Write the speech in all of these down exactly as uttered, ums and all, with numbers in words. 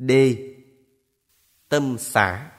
D. Tâm xả.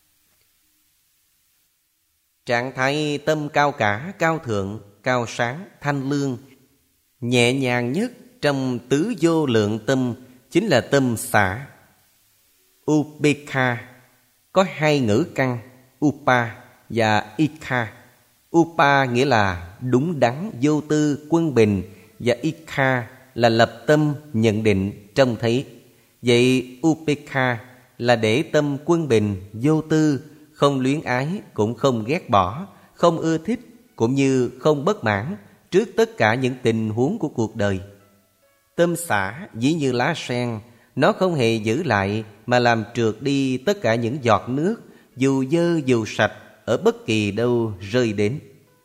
Trạng thái tâm cao cả, cao thượng, cao sáng, thanh lương, nhẹ nhàng nhất trong tứ vô lượng tâm chính là tâm xả. Upekha có hai ngữ căn, upa và ikha. Upa nghĩa là đúng đắn, vô tư, quân bình, và ikha là lập tâm, nhận định, trông thấy. Vậy upekha là để tâm quân bình, vô tư, không luyến ái, cũng không ghét bỏ, không ưa thích, cũng như không bất mãn trước tất cả những tình huống của cuộc đời. Tâm xả ví như lá sen, nó không hề giữ lại mà làm trượt đi tất cả những giọt nước, dù dơ dù sạch, ở bất kỳ đâu rơi đến.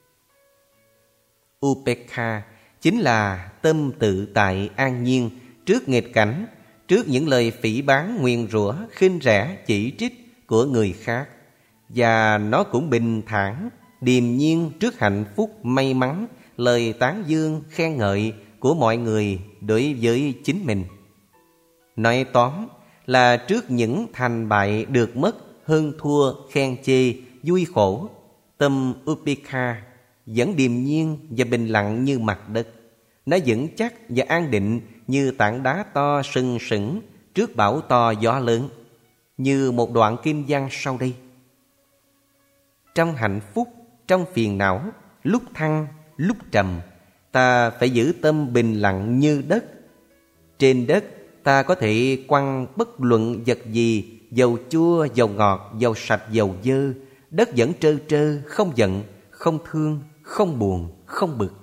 Upekha chính là tâm tự tại an nhiên trước nghịch cảnh, trước những lời phỉ báng, nguyền rủa, khinh rẻ, chỉ trích của người khác. Và nó cũng bình thản, điềm nhiên trước hạnh phúc, may mắn, lời tán dương, khen ngợi của mọi người đối với chính mình. Nói tóm là trước những thành bại, được mất, hơn thua, khen chê, vui khổ, tâm Upekha vẫn điềm nhiên và bình lặng như mặt đất. Nó vững chắc và an định như tảng đá to sừng sững trước bão to gió lớn. Như một đoạn kim văn sau đây: trong hạnh phúc, trong phiền não, lúc thăng, lúc trầm, ta phải giữ tâm bình lặng như đất. Trên đất ta có thể quăng bất luận vật gì, dầu chua, dầu ngọt, dầu sạch, dầu dơ, đất vẫn trơ trơ, không giận, không thương, không buồn, không bực.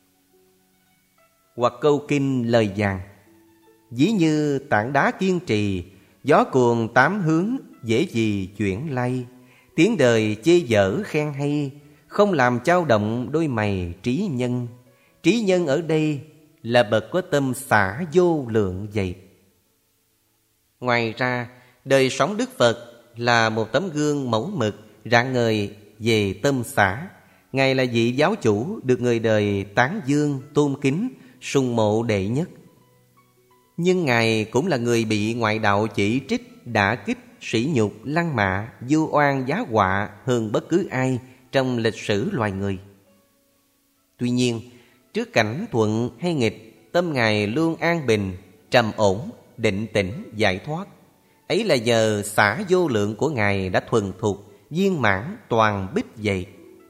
Hoặc câu kinh lời vàng: ví như tảng đá kiên trì, gió cuồng tám hướng, dễ gì chuyển lay. Tiếng đời chê dở khen hay, không làm chao động đôi mày trí nhân. Trí nhân ở đây là bậc có tâm xả vô lượng vậy. Ngoài ra, đời sống Đức Phật là một tấm gương mẫu mực, rạng ngời về tâm xả. Ngài là vị giáo chủ được người đời tán dương, tôn kính, sùng mộ đệ nhất. Nhưng Ngài cũng là người bị ngoại đạo chỉ trích, đả kích, sỉ nhục, lăng mạ, vu oan giá họa hơn bất cứ ai trong lịch sử loài người. Tuy nhiên, trước cảnh thuận hay nghịch, tâm Ngài luôn an bình, trầm ổn, định tĩnh, giải thoát. Ấy là nhờ xả vô lượng của Ngài đã thuần thục, viên mãn, toàn bích vậy.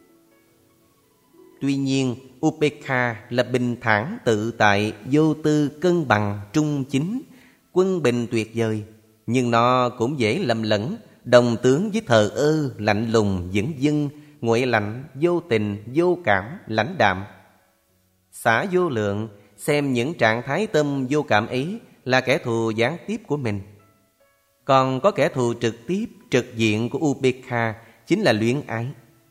Tuy nhiên, Upekha là bình thản, tự tại, vô tư, cân bằng, trung chính, quân bình tuyệt vời. Nhưng nó cũng dễ lầm lẫn, đồng tướng với thờ ơ, lạnh lùng, dửng dưng, nguội lạnh, vô tình, vô cảm, lãnh đạm. Xả vô lượng xem những trạng thái tâm vô cảm ấy là kẻ thù gián tiếp của mình. Còn có kẻ thù trực tiếp, trực diện của Upekha chính là luyến ái.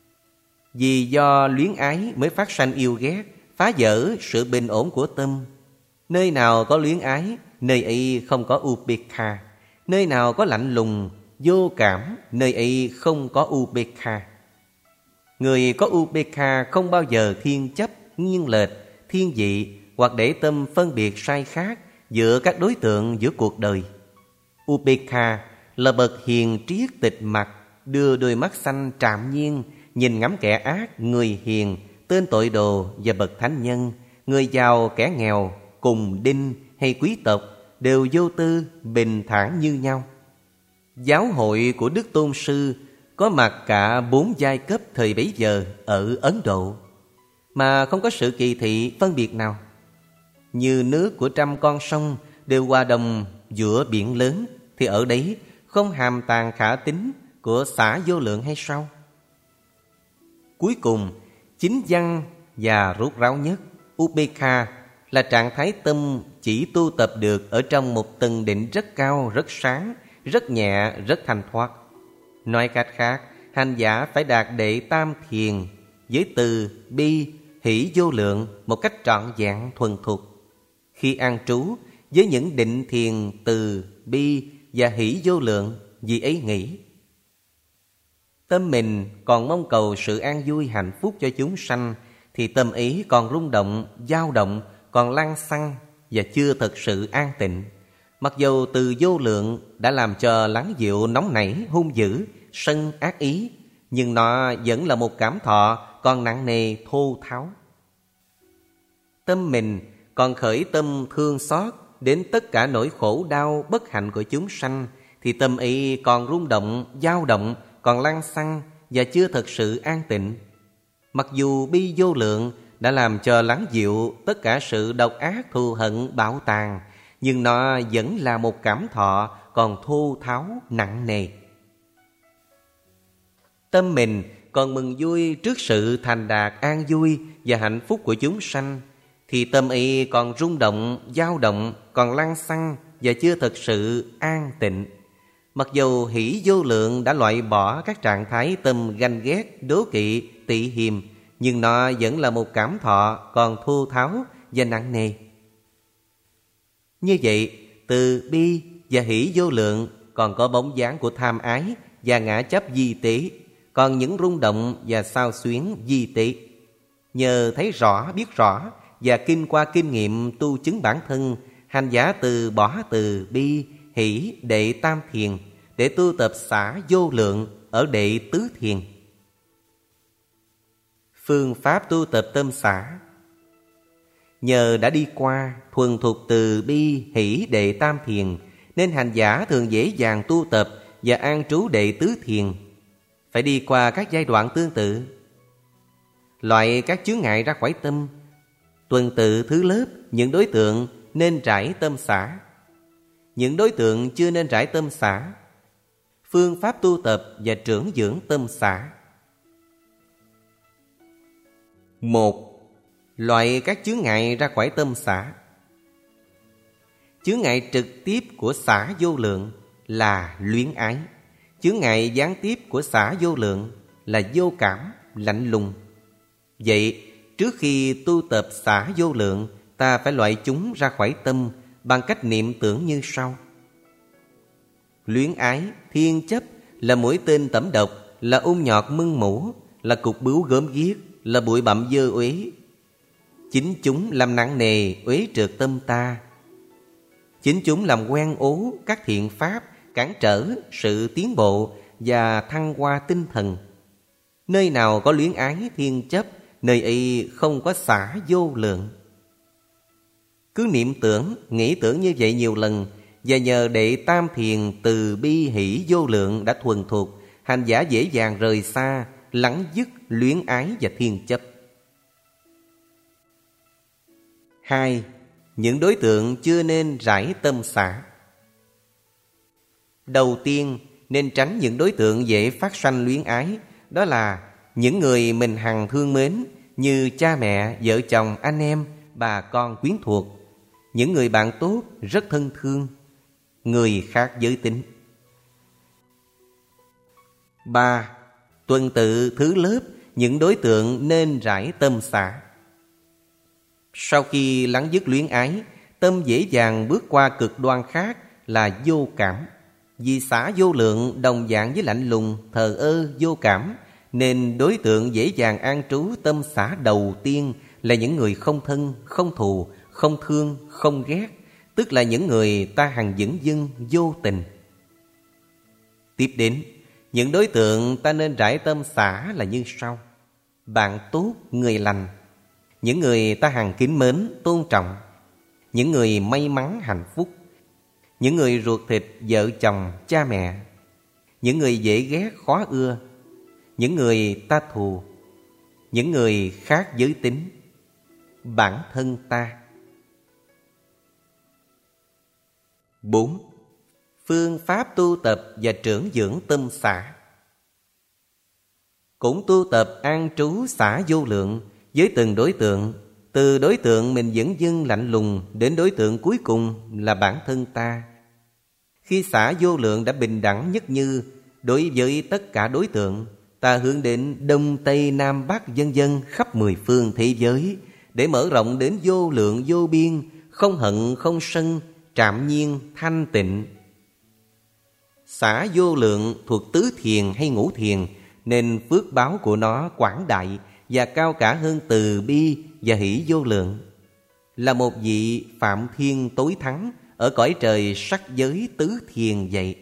Vì do luyến ái mới phát sanh yêu ghét, phá vỡ sự bình ổn của tâm. Nơi nào có luyến ái, nơi ấy không có Upekha. Nơi nào có lạnh lùng, vô cảm, nơi ấy không có Upekha. Người có Upekha không bao giờ thiên chấp, nghiêng lệch, thiên vị hoặc để tâm phân biệt sai khác giữa các đối tượng giữa cuộc đời. Upekha là bậc hiền triết tịch mặt, đưa đôi mắt xanh trạm nhiên, nhìn ngắm kẻ ác, người hiền, tên tội đồ và bậc thánh nhân, người giàu kẻ nghèo, cùng đinh hay quý tộc đều vô tư, bình thản như nhau. Giáo hội của Đức Tôn Sư có mặt cả bốn giai cấp thời bấy giờ ở Ấn Độ, mà không có sự kỳ thị phân biệt nào. Như nước của trăm con sông đều hòa đồng giữa biển lớn, thì ở đấy không hàm tàng khả tín của xả vô lượng hay sao? Cuối cùng, chính văn và rốt ráo nhất, Upekha là trạng thái tâm chỉ tu tập được ở trong một tầng định rất cao, rất sáng, rất nhẹ, rất thanh thoát. Nói cách khác, hành giả phải đạt đệ tam thiền với từ bi, hỷ vô lượng một cách trọn vẹn thuần thục. Khi an trú với những định thiền từ bi và hỷ vô lượng, vì ấy nghĩ tâm mình còn mong cầu sự an vui hạnh phúc cho chúng sanh, thì tâm ý còn rung động, dao động, còn lăng xăng và chưa thật sự an tịnh. Mặc dù từ vô lượng đã làm cho lắng dịu nóng nảy, hung dữ, sân ác ý, nhưng nó vẫn là một cảm thọ còn nặng nề thô tháo. Tâm mình còn khởi tâm thương xót đến tất cả nỗi khổ đau bất hạnh của chúng sanh, thì tâm ý còn rung động, dao động, còn lăng xăng và chưa thật sự an tịnh. Mặc dù bi vô lượng đã làm cho lắng dịu tất cả sự độc ác thù hận bạo tàn, nhưng nó vẫn là một cảm thọ còn thô tháo nặng nề. Tâm mình còn mừng vui trước sự thành đạt an vui và hạnh phúc của chúng sanh, thì tâm ý còn rung động, dao động, còn lăng xăng và chưa thật sự an tịnh. Mặc dù hỷ vô lượng đã loại bỏ các trạng thái tâm ganh ghét, đố kỵ, tị hiềm, nhưng nó vẫn là một cảm thọ còn thô tháo và nặng nề. Như vậy, từ bi và hỷ vô lượng còn có bóng dáng của tham ái và ngã chấp di tế, còn những rung động và xao xuyến di tế. Nhờ thấy rõ, biết rõ và kinh qua kinh nghiệm tu chứng bản thân, hành giả từ bỏ từ bi, hỷ, đệ tam thiền để tu tập xả vô lượng ở đệ tứ thiền. Phương pháp tu tập tâm xả. Nhờ đã đi qua thuần thục từ bi, hỷ, đệ tam thiền, nên hành giả thường dễ dàng tu tập và an trú đệ tứ thiền. Phải đi qua các giai đoạn tương tự. Loại các chướng ngại ra khỏi tâm, tuần tự thứ lớp những đối tượng nên trải tâm xả, những đối tượng chưa nên trải tâm xả. Phương pháp tu tập và trưởng dưỡng tâm xả. Một. Loại các chướng ngại ra khỏi tâm xả. Chướng ngại trực tiếp của xả vô lượng là luyến ái. Chướng ngại gián tiếp của xả vô lượng là vô cảm, lạnh lùng. Vậy, trước khi tu tập xả vô lượng, ta phải loại chúng ra khỏi tâm bằng cách niệm tưởng như sau. Luyến ái, thiên chấp là mũi tên tẩm độc, là ung nhọt mưng mủ, là cục bướu gớm ghiếc, là bụi bặm dơ uế. Chính chúng làm nặng nề uế trượt tâm ta. Chính chúng làm quen ố các thiện pháp, cản trở sự tiến bộ và thăng hoa tinh thần. Nơi nào có luyến ái thiên chấp, nơi ấy không có xả vô lượng. Cứ niệm tưởng, nghĩ tưởng như vậy nhiều lần, và nhờ đệ tam thiền từ bi hỷ vô lượng đã thuần thục, hành giả dễ dàng rời xa, lắng dứt luyến ái và thiên chấp. Hai. Những đối tượng chưa nên rải tâm xả. Đầu tiên, nên tránh những đối tượng dễ phát sanh luyến ái. Đó là những người mình hằng thương mến, như cha mẹ, vợ chồng, anh em, bà con quyến thuộc, những người bạn tốt rất thân thương, người khác giới tính. Ba. Tuần tự thứ lớp những đối tượng nên rải tâm xả. Sau khi lắng dứt luyến ái, tâm dễ dàng bước qua cực đoan khác là vô cảm. Vì xả vô lượng đồng dạng với lạnh lùng, thờ ơ, vô cảm, nên đối tượng dễ dàng an trú tâm xả đầu tiên là những người không thân, không thù, không thương, không ghét, tức là những người ta hằng dửng dưng vô tình. Tiếp đến, những đối tượng ta nên rải tâm xả là như sau. Bạn tốt, người lành, những người ta hằng kính mến, tôn trọng, những người may mắn hạnh phúc, những người ruột thịt, vợ chồng, cha mẹ, những người dễ ghét, khó ưa, những người ta thù, những người khác giới tính, bản thân ta. Bốn. Phương pháp tu tập và trưởng dưỡng tâm xả. Cũng tu tập an trú xả vô lượng với từng đối tượng, từ đối tượng mình dửng dưng lạnh lùng đến đối tượng cuối cùng là bản thân ta. Khi xả vô lượng đã bình đẳng nhất như đối với tất cả đối tượng, ta hướng đến Đông Tây Nam Bắc vân vân khắp mười phương thế giới để mở rộng đến vô lượng vô biên, không hận không sân, trạm nhiên thanh tịnh. Xả vô lượng thuộc tứ thiền hay ngũ thiền, nên phước báo của nó quảng đại và cao cả hơn từ bi và hỷ vô lượng. Là một vị Phạm Thiên tối thắng ở cõi trời sắc giới tứ thiền vậy.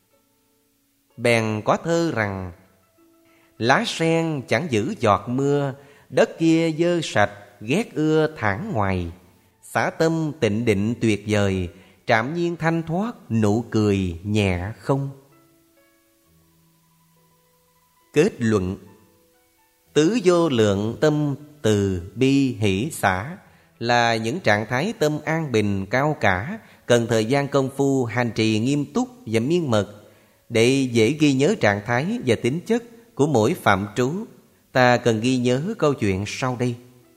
Bèn có thơ rằng: lá sen chẳng giữ giọt mưa, đất kia dơ sạch ghét ưa thản ngoài. Xả tâm tịnh định tuyệt vời, trạm nhiên thanh thoát nụ cười nhẹ không. Kết luận: tứ vô lượng tâm từ bi hỷ xả là những trạng thái tâm an bình cao cả, cần thời gian công phu hành trì nghiêm túc và miên mật. Để dễ ghi nhớ trạng thái và tính chất của mỗi phạm trú, ta cần ghi nhớ câu chuyện sau đây.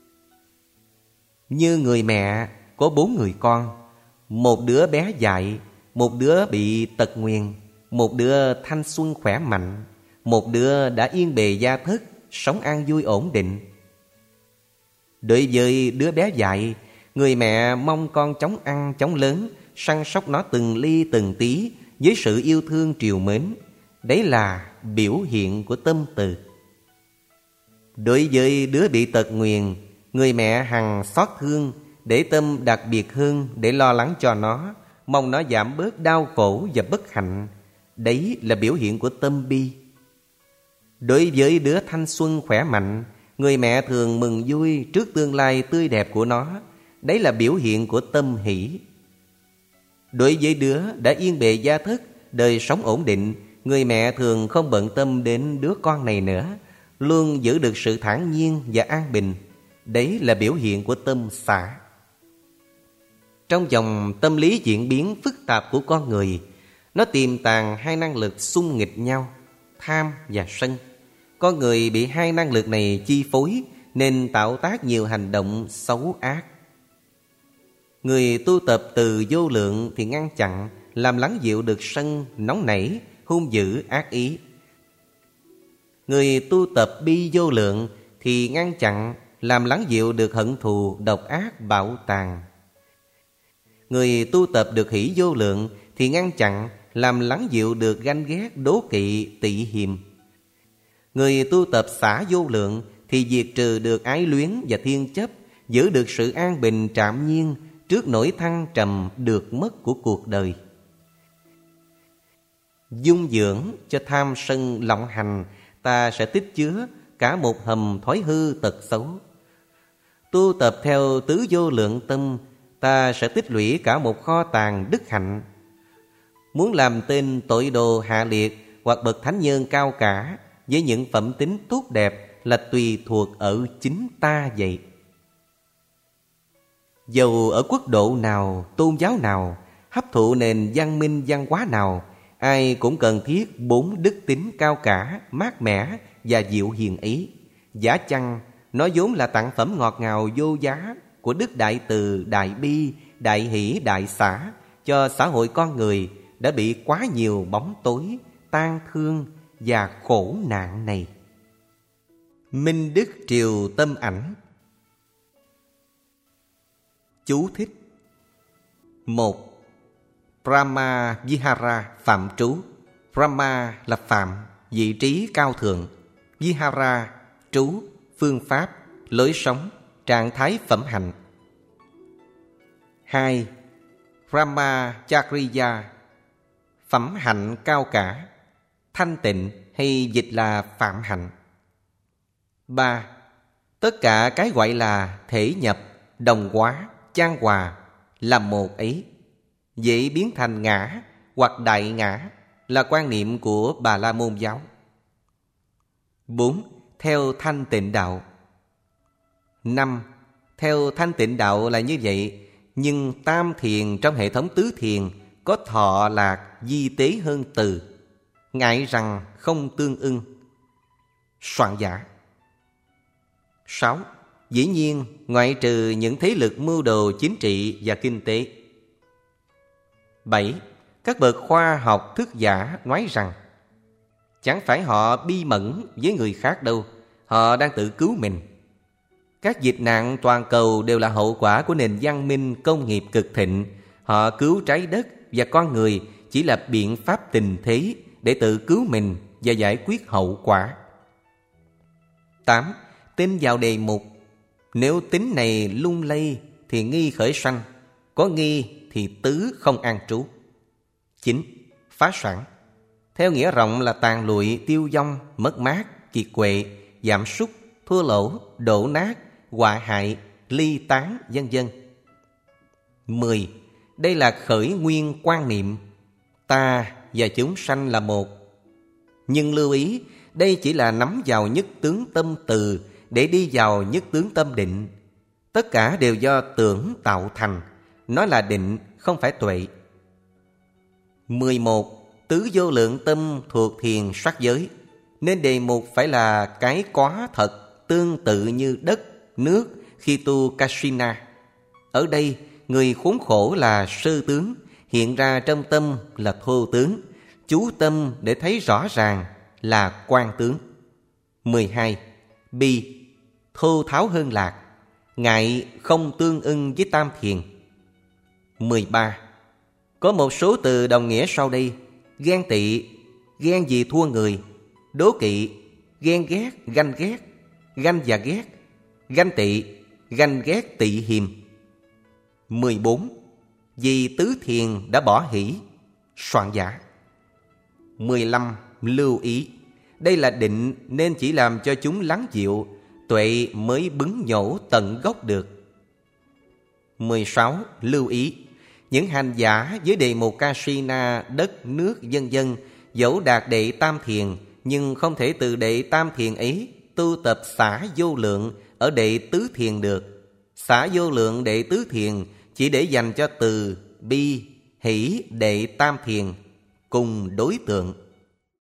Như người mẹ có bốn người con, một đứa bé dại, một đứa bị tật nguyền, một đứa thanh xuân khỏe mạnh, một đứa đã yên bề gia thất, sống an vui ổn định. Đối với đứa bé dại, người mẹ mong con chóng ăn chóng lớn, săn sóc nó từng ly từng tí với sự yêu thương trìu mến. Đấy là biểu hiện của tâm từ. Đối với đứa bị tật nguyền, người mẹ hằng xót thương, để tâm đặc biệt hơn để lo lắng cho nó, mong nó giảm bớt đau khổ và bất hạnh. Đấy là biểu hiện của tâm bi. Đối với đứa thanh xuân khỏe mạnh, người mẹ thường mừng vui trước tương lai tươi đẹp của nó. Đấy là biểu hiện của tâm hỷ. Đối với đứa đã yên bề gia thất, đời sống ổn định, người mẹ thường không bận tâm đến đứa con này nữa, luôn giữ được sự thản nhiên và an bình. Đấy là biểu hiện của tâm xả. Trong dòng tâm lý diễn biến phức tạp của con người, nó tiềm tàng hai năng lực xung nghịch nhau, tham và sân. Con người bị hai năng lực này chi phối nên tạo tác nhiều hành động xấu ác. Người tu tập từ vô lượng thì ngăn chặn, làm lắng dịu được sân nóng nảy, hung dữ ác ý. Người tu tập bi vô lượng thì ngăn chặn, làm lắng dịu được hận thù độc ác bạo tàn. Người tu tập được hỷ vô lượng thì ngăn chặn, làm lắng dịu được ganh ghét đố kỵ tị hiềm. Người tu tập xả vô lượng thì diệt trừ được ái luyến và thiên chấp, giữ được sự an bình trạm nhiên trước nỗi thăng trầm được mất của cuộc đời. Dung dưỡng cho tham sân lộng hành, ta sẽ tích chứa cả một hầm thói hư tật xấu. Tu tập theo tứ vô lượng tâm, ta sẽ tích lũy cả một kho tàng đức hạnh. Muốn làm tên tội đồ hạ liệt hoặc bậc thánh nhân cao cả với những phẩm tính tốt đẹp là tùy thuộc ở chính ta vậy. Dầu ở quốc độ nào, tôn giáo nào, hấp thụ nền văn minh văn hóa nào, ai cũng cần thiết bốn đức tính cao cả, mát mẻ và dịu hiền ấy. Giả chăng nó vốn là tặng phẩm ngọt ngào vô giá của đức đại từ, đại bi, đại hỷ, đại xả cho xã hội con người đã bị quá nhiều bóng tối, tan thương và khổ nạn này. Minh Đức Triều Tâm Ảnh. Chú thích. Một. Brahma Vihara phạm trú. Brahma là phạm, vị trí cao thượng. Vihara trú, phương pháp, lối sống, trạng thái phẩm hạnh. Hai. Brahmacharya, phẩm hạnh cao cả, thanh tịnh hay dịch là phạm hạnh. Ba. Tất cả cái gọi là thể nhập, đồng hóa, chan hòa là một ấy, dễ biến thành ngã hoặc đại ngã là quan niệm của Bà La Môn giáo. Bốn. Theo thanh tịnh đạo. Năm. Theo thanh tịnh đạo là như vậy, nhưng tam thiền trong hệ thống tứ thiền có thọ lạc di tế hơn từ, ngại rằng không tương ưng. Soạn giả. Sáu. Dĩ nhiên ngoại trừ những thế lực mưu đồ chính trị và kinh tế. Bảy. Các bậc khoa học thức giả nói rằng chẳng phải họ bi mẫn với người khác đâu, họ đang tự cứu mình. Các dịch nạn toàn cầu đều là hậu quả của nền văn minh công nghiệp cực thịnh. Họ cứu trái đất và con người chỉ là biện pháp tình thế để tự cứu mình và giải quyết hậu quả. Tám. Tin vào đề mục. Nếu tính này lung lay thì nghi khởi sanh, có nghi thì tứ không an trú. Chín. Phá sản. Theo nghĩa rộng là tàn lụi, tiêu vong, mất mát, kiệt quệ, giảm sút, thua lỗ, đổ nát, họa hại, ly tán, vân vân. Mười. Đây là khởi nguyên quan niệm, ta và chúng sanh là một. Nhưng lưu ý, đây chỉ là nắm vào nhất tướng tâm từ để đi vào nhất tướng tâm định. Tất cả đều do tưởng tạo thành, nó là định, không phải tuệ. Mười một. Tứ vô lượng tâm thuộc thiền sắc giới, nên đề mục phải là cái quá thật, tương tự như đất, nước khi tu Kasina. Ở đây, người khốn khổ là sơ tướng, hiện ra trong tâm là thô tướng, chú tâm để thấy rõ ràng là quan tướng. Mười hai. Bi. Thô tháo hơn lạc, ngại không tương ưng với tam thiền. Mười ba. Có một số từ đồng nghĩa sau đây: ghen tị, ghen vì thua người; đố kỵ, ghen ghét, ganh ghét; ganh và ghét, ganh tị, ganh ghét tị hiềm. Mười bốn. Vì tứ thiền đã bỏ hỷ, soạn giả. Mười lăm. Lưu ý, đây là định nên chỉ làm cho chúng lắng dịu, tuệ mới bứng nhổ tận gốc được. Mười sáu. Lưu ý, những hành giả với đề mục Kasina, đất, nước, vân vân dẫu đạt đệ tam thiền, nhưng không thể từ đệ tam thiền ấy tu tập xả vô lượng ở đệ tứ thiền được. Xả vô lượng đệ tứ thiền chỉ để dành cho từ, bi, hỷ đệ tam thiền cùng đối tượng.